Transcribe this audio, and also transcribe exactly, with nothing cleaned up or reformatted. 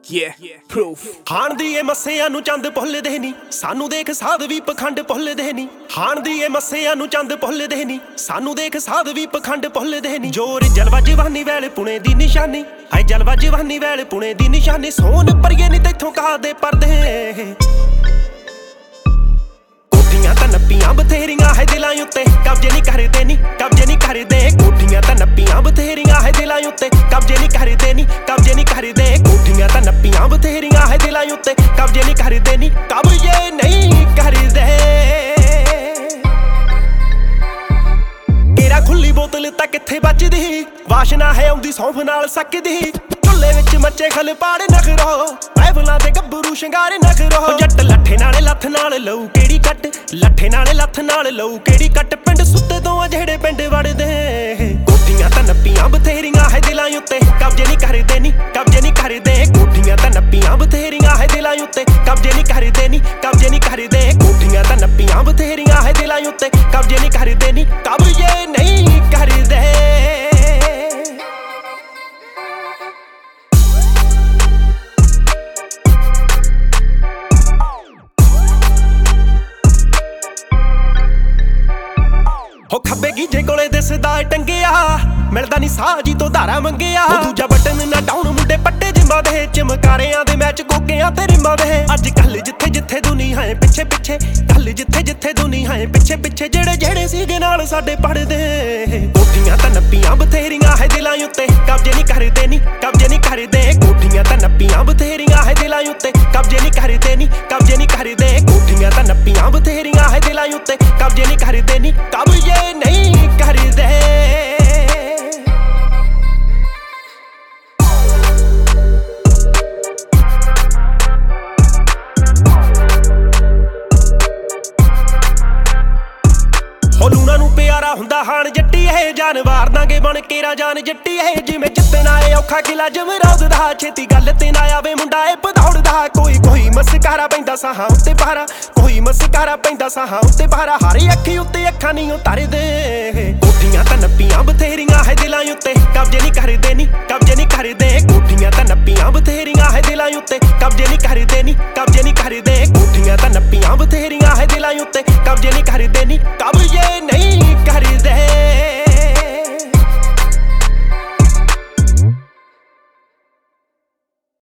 Yeah, proof. ਹਾਣ ਦੀ ਏ ਮੱਸਿਆਂ ਨੂੰ ਚੰਦ ਭੁੱਲਦੇ ਨੀ, ਸਾਨੂੰ ਦੇਖ ਸਾਧ ਵੀ ਪਖੰਡ ਭੁੱਲਦੇ ਨੀ। ਹਾਣ ਦੀ ਏ ਮੱਸਿਆਂ ਨੂੰ ਚੰਦ ਭੁੱਲਦੇ ਨੀ, ਸਾਨੂੰ ਦੇਖ ਸਾਧ ਵੀ ਪਖੰਡ ਭੁੱਲਦੇ ਨੀ। ਜੋਰ ਜਲਵਾ ਜਵਾਨੀ ਵੇਲੇ ਪੁਣੇ ਦੀ ਨਿਸ਼ਾਨੀ, ਹਾਏ ਜਲਵਾ ਜਵਾਨੀ ਵੇਲੇ ਪੁਣੇ ਦੀ ਨਿਸ਼ਾਨੀ। ਸੋਨ ਪਰੀਏ ਨੀ ਤੈਥੋਂ ਕਾਹਦੇ ਪਰਦੇ, ਕੋਠੀਆਂ ਤਾਂ ਨੱਪੀਆਂ ਬਥੇਰੀਆਂ ਹੈ ਦਿਲਾਂ ਉੱਤੇ, ਕਬਜੇ ਨਹੀਂ ਕਰਦੇ ਨੀ, ਕਬਜੇ ਨਹੀਂ ਕਰਦੇ। ਕੋਠੀਆਂ ਤਾਂ ਨੱਪੀਆਂ ਬਥੇਰੀਆਂ ਹੈ ਦਿਲਾਂ ਉੱਤੇ, ਕਬਜੇ ਨਹੀਂ ਕਰਦੇ ਨੀ, ਕਬਜੇ ਨਹੀਂ ਕਰਦੇ। ਕੋਠੀਆਂ ਤਾਂ ਨੱਪੀਆਂ ਬਥੇਰੀਆਂ ਹੈ ਦਿਲਾਂ ਉੱਤੇ, ਕਬਜੇ ਨਹੀਂ ਕਰਦੇ ਨੀ, ਕਬਜੇ ਨਹੀਂ ਕਰਦੇ। ਤੇਰਾ ਖੁੱਲੀ ਬੋਤਲ ਤਾਂ ਕਿੱਥੇ ਬਚਦੀ, ਵਾਸ਼ਨਾ ਹੈ ਆਉਂਦੀ ਸੌਂਫ ਨਾਲ ਸਕਦੀ। ਝੁੱਲੇ ਵਿੱਚ ਮੱਚੇ ਖਲ ਪਾੜੇ ਨਖਰੋ, ਪੈਵਲਾਂ ਦੇ ਗੱਭਰੂ ਸ਼ਿੰਗਾਰੇ ਨਖਰੋ। ਜੱਟ ਲੱਠੇ ਨਾਲੇ ਲੱਥ ਨਾਲ ਲਊ ਕਿਹੜੀ ਕੱਟ, ਲੱਠੇ ਨਾਲੇ ਲੱਥ ਨਾਲ ਲਊ ਕਿਹੜੀ ਕੱਟ। ਪਿੰਡ ਸੁੱਤੇ ਤੋਂ ਆ ਜਿਹੜੇ ਪਿੰਡ ਵੜਦੇ, ਕੋਠੀਆਂ ਤਾਂ ਨੱਪੀਆਂ ਬਥੇਰੀਆਂ ਹੈ ਦਿਲਾਂ ਉੱਤੇ, ਕਬਜੇ ਨਹੀਂ ਕਰਦੇ ਨੀ, ਕਬਜੇ ਨਹੀਂ ਕਰਦੇ। ਕੋਠੀਆਂ ਤਾਂ ਨੱਪੀਆਂ ਬਥੇਰੀਆਂ ਹੈ ਦਿਲਾਂ ਉੱਤੇ, ਕਬਜੇ ਨਹੀਂ ਕਰਦੇ ਨੀ, ਕਬਜੇ ਨਹੀਂ ਕਰਦੇ। ਕੋਠੀਆਂ ਤਾਂ ਨੱਪੀਆਂ ਬਥੇਰੀਆਂ ਹੈ ਦਿਲਾਂ ਉੱਤੇ, ਕਬਜੇ ਨਹੀਂ ਕਰਦੇ ਨੀ, ਕਬਜੇ ਨਹੀਂ ਕਰਦੇ। ਹੋ ਖੱਬੇ ਗੀਜੇ ਕੋਲੇ ਦਿਸਦਾ ਟੰਗਿਆ, ਮਿਲਦਾ ਨੀ ਸਾਹ ਜੀ ਤੋਂ ਧਾਰਾ ਮੰਗਿਆ। ਉਹ ਦੂਜਾ ਬਟਨ ਨਾ ਡਾਊਨ ਮੁੰਡੇ ਪੱਟੇ ਜਿੰਮਾਂ ਦੇ, ਚਮਕਾਰਿਆਂ ਦੇ ਮੈਚ ਗੋਗਿਆਂ ਤੇ ਰਿਮਾਂ ਦੇ। ਅੱਜ ਕੱਲ ਜਿੱਥੇ ਜਿੱਥੇ ਦੁਨੀਆ ਹੈ ਪਿੱਛੇ ਪਿੱਛੇ, ਕੱਲ ਜਿੱਥੇ ਜਿੱਥੇ ਦੁਨੀਆ ਹੈ ਪਿੱਛੇ ਪਿੱਛੇ। ਜਿਹੜੇ ਜਿਹੜੇ ਸੀਗੇ ਨਾਲ ਸਾਡੇ ਪੜਦੇ, ਕੋਠੀਆਂ ਤਾਂ ਨੱਪੀਆਂ ਬਥੇਰੀਆਂ ਹੈ ਦਿਲਾਂ ਉੱਤੇ, ਕਬਜੇ ਨਹੀਂ ਕਰਦੇ ਨੀ, ਕਬਜੇ ਨਹੀਂ ਕਰਦੇ। ਕੋਠੀਆਂ ਤਾਂ ਨੱਪੀਆਂ ਬਥੇਰੀਆਂ ਹੈ ਦਿਲਾਂ ਉੱਤੇ, ਕਬਜੇ ਨਹੀਂ ਕਰਦੇ ਨੀ, ਕਬਜੇ ਨਹੀਂ ਕਰਦੇ। ਕੋਠੀਆਂ ਤਾਂ ਨੱਪੀਆਂ ਬਥੇਰੀਆਂ ਹੈ ਦਿਲਾਂ ਉੱਤੇ, ਕਬਜੇ ਨਹੀਂ ਕਰਦੇ ਨੀ, ਕਬਜੇ ਨਹੀਂ ਕਰਦੇ। ਲੂਣਾ ਨੂੰ ਪਿਆਰਾ ਹੁੰਦਾ ਹਾਣ ਜੱਟੀ, ਇਹ ਜਾਨਵਾਰ ਦਾਂਗੇ ਬਣ ਕੇ ਰਾਜਾਨ ਜੱਟੀ। ਇਹ ਜਿਵੇਂ ਜਿੱਤਣਾ ਏ ਔਖਾ ਕਿਲਾ ਜਮਰੌਦ ਦਾ, ਛੇਤੀ ਗੱਲ ਤੇ ਨਾ ਆਵੇ ਮੁੰਡਾ ਏ ਭਦੌੜਦਾ। ਕੋਈ ਕੋਈ ਮਸਕਾਰਾ ਪੈਂਦਾ ਸਾਹਾਂ ਉੱਤੇ ਪਹਾਰਾ, ਕੋਈ ਮਸਕਾਰਾ ਪੈਂਦਾ ਸਾਹਾਂ ਉੱਤੇ ਪਹਾਰਾ। ਹਾਰੀ ਅੱਖੀ ਉੱਤੇ ਅੱਖਾਂ ਨਹੀਂ ਉਤਾਰਦੇ, ਕੋਠੀਆਂ ਤਾਂ ਨੱਪੀਆਂ ਬਥੇਰੀਆਂ ਹੈ ਦਿਲਾਂ ਉੱਤੇ, ਕਬਜੇ ਨਹੀਂ ਕਰਦੇ ਨੀ, ਕਬਜੇ ਨਹੀਂ ਕਰਦੇ। ਕੋਠੀਆਂ ਤਾਂ ਨੱਪੀਆਂ ਬਥੇਰੀਆਂ ਹੈ ਦਿਲਾਂ ਉੱਤੇ, ਕਬਜੇ ਨਹੀਂ ਕਰਦੇ ਨੀ, ਕਬਜੇ ਨਹੀਂ ਕਰਦੇ। ਕੋਠੀਆਂ ਤਾਂ ਨੱਪੀਆਂ ਬਥੇਰੀਆਂ ਹੈ ਦਿਲਾਂ ਉੱਤੇ, ਕਬਜੇ ਨਹੀਂ ਕਰਦੇ ਨੀ, ਕਬਜੇ ਨਹੀਂ।